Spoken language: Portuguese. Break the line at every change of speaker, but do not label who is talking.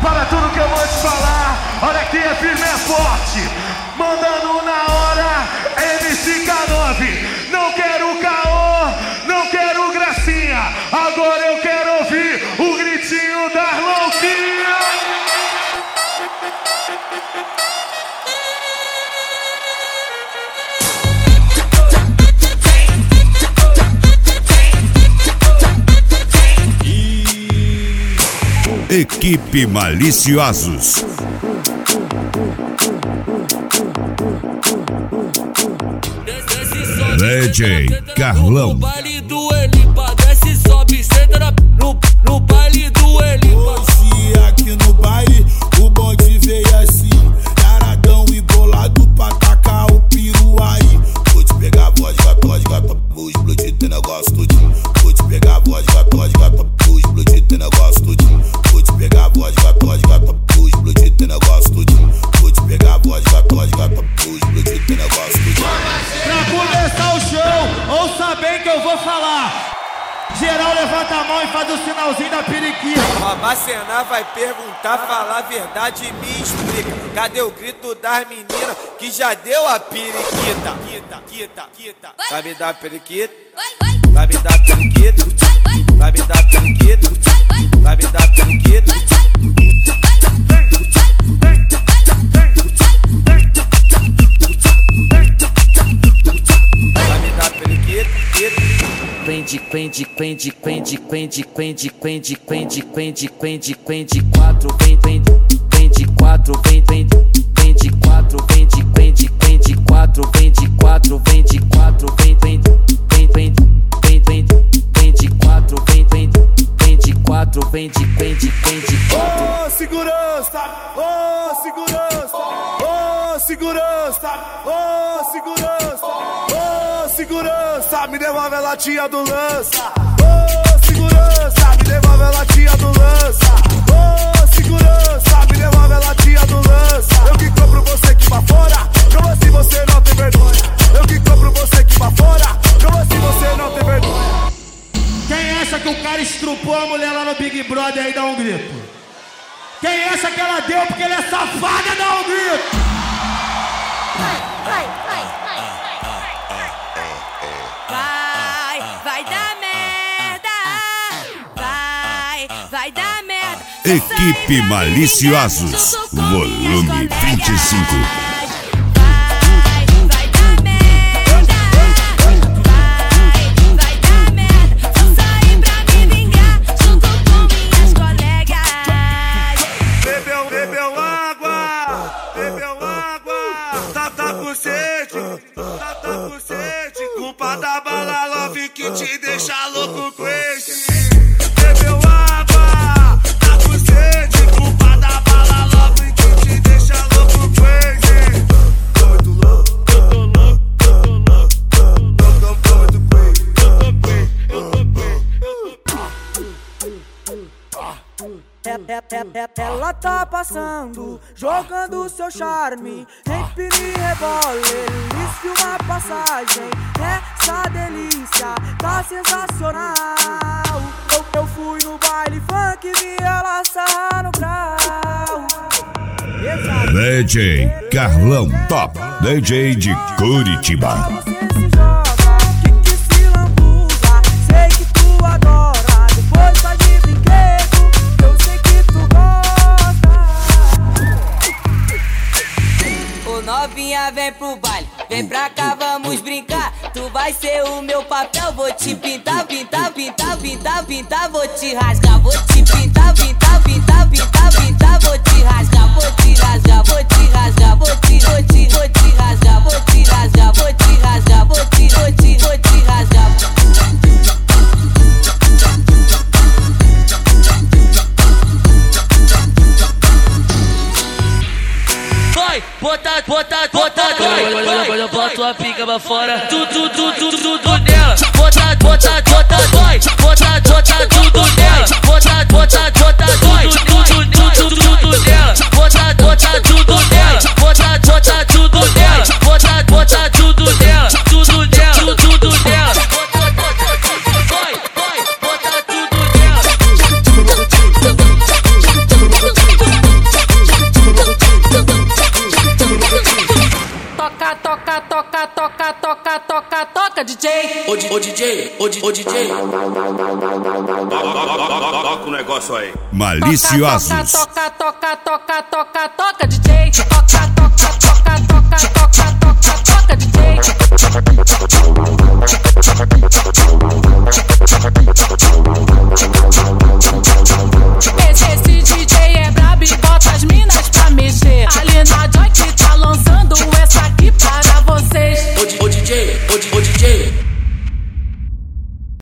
para tudo que eu vou te falar. Olha aqui, é firme, é forte. Mandando na hora, MC K9. Não quero caô, não quero gracinha. Agora eu quero ouvir o gritinho das louquinhas.
Equipe Maliciosos. DJ Carlão.
No baile do Elipa, desce, sobe, senta no baile do Elipa.
Hoje aqui no baile, o bonde veio assim, taradão e bolado pra tacar o piru aí. Vou te pegar, vodka, vou explodir teu negócio todinho. Vou te pegar, vodka, vou explodir teu negócio todinho. Vou te pegar, vodka, vou explodir teu negócio todinho. Vou te pegar, vodka, vou explodir teu negócio todinho.
Pra começar o show, ouça bem que eu vou falar. Geral levanta a mão e faz o sinalzinho da periquita.
A Macená vai perguntar, falar a verdade e me explica. Cadê o grito das meninas que já deu a periquita? Vai me dar periquita, vai me dar periquita, vai me dar periquita, vai me dar periquita.
Quente 4, vende 4, vende 4, vende 4, vende 4, vende 4, vende 4, vende 4.
Ô segurança, ô segurança, ô segurança, ô segurança, ô segurança, me devolve a latinha do lança. Ô segurança, me devolve a latinha do lança. Ô segurança, me devolve a latinha do lança. Eu que compro você que pra fora, como assim você não tem vergonha? Eu que compro você que pra fora, como assim você não tem vergonha?
Quem acha que o cara estrupou a mulher lá no Big Brother aí, dá um grito. Quem acha que ela deu porque ele é safada, dá um grito.
Vai dar merda. Vai dar merda.
Equipe Maliciosos. Volume 25.
Culpa da bala love que te deixa louco com esse. Bebeu água, tá com sede. Culpa da bala love que te deixa louco com esse. Tô muito louco, tô muito
Ela tá passando, jogando seu charme, empina e rebola, delícia uma passagem. Essa delícia tá sensacional. Eu fui no baile funk, vi ela sarrar no grau.
DJ Carlão Top, DJ de Curitiba.
Novinha, vem pro baile, vem pra cá, vamos brincar. Tu vai ser o meu papel, vou te pintar, pintar, pintar, pintar, pintar, vou te rasgar, vou te pintar, pintar, pintar, pintar, pintar, vou te rasgar, vou te rasgar, vou te rasgar, vou te rasgar, vou te rasgar, vou te rasgar, vou te rasgar.
Vai, bota, vai. Eu boto a pica pra fora, tudo nela. Bota, vai. Bota, tudo nela. Bota, vai. Tudo nela. Bota, tudo nela. Bota, tudo nela. Bota, tudo nela. Tudo nela. Vai, bota tudo nela. DJ.
Toca o negócio aí.
Maliciosos.
Toca, DJ. Toca.